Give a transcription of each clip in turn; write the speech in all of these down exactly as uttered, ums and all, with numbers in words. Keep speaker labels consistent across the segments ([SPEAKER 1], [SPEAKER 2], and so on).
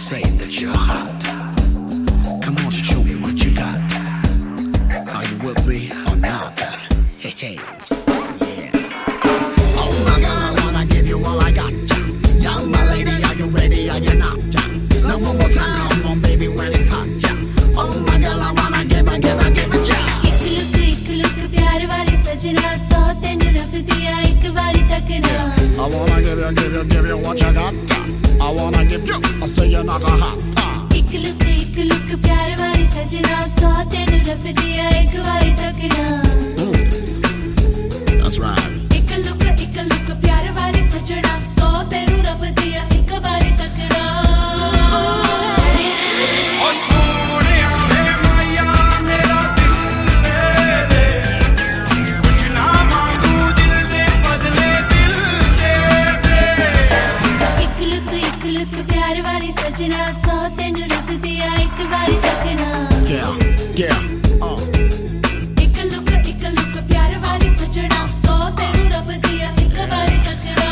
[SPEAKER 1] say that you're hot. Come on, show me what you got. Are you with me or not? Hey, hey, yeah. Oh my God, I wanna give you all I got. Young my lady, are you ready? Are you not? No one more time, come on, baby, when it's hot. Oh my God, I wanna give it, give it, give it, yeah.
[SPEAKER 2] एक look एक look प्यार वाली सजना सौ तेन रख दिया एक बारी तक ना.
[SPEAKER 1] I wanna give you, give you, give you what you got. I wanna give you, I say you're not a hot.
[SPEAKER 2] एक लुक एक लुक प्यार वाली सजना सौ तेन रख दिया एक बारी तक ना.
[SPEAKER 1] That's right.
[SPEAKER 2] एक लुक एक लुक प्यार वाली सजना सौ तेन रख दिया एक बारी तक ना. सजना सौ तेनू रख दिया एक बारी तक ना.
[SPEAKER 1] Yeah, yeah, uh.
[SPEAKER 2] एक लुक एक लुक प्यार वाली सजना सौ तेनू रख दिया एक बारी तक ना.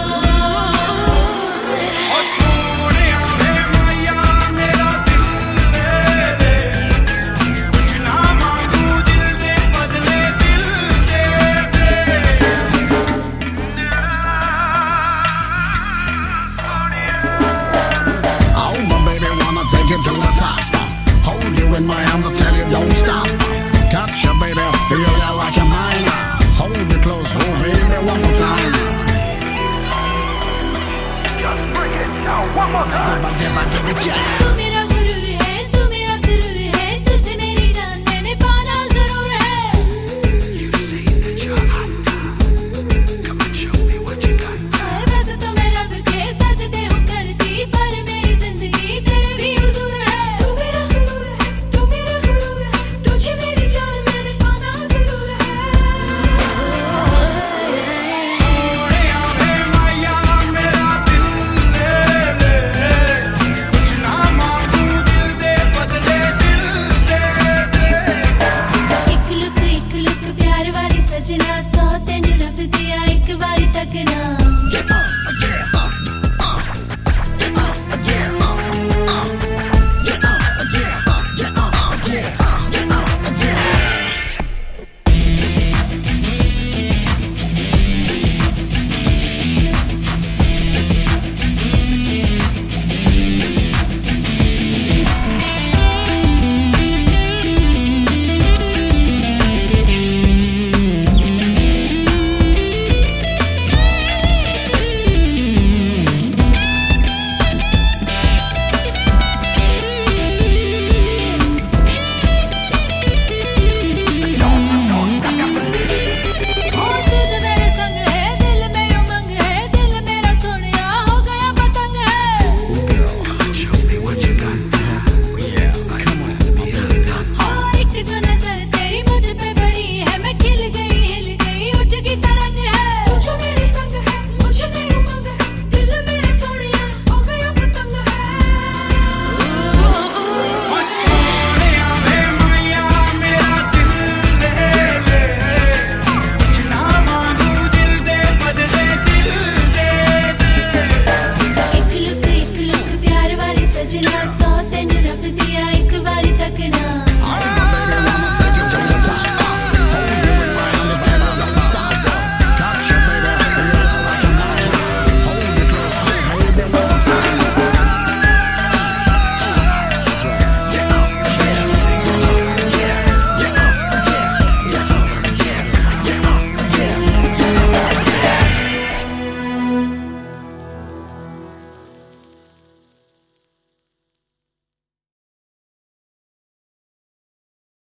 [SPEAKER 1] ओ सोनिया रे माया मेरा दिल दे दे, कुछ ना मांगू दिल दे बदले दिल दे दे. Oh my baby, wanna take you to the top. Hold you in my arms and tell you don't stop. Catch you baby, feel you like you're mine. Hold me close, oh baby, one more time. Just bring it down, one more time. Give it, give it, give it, yeah.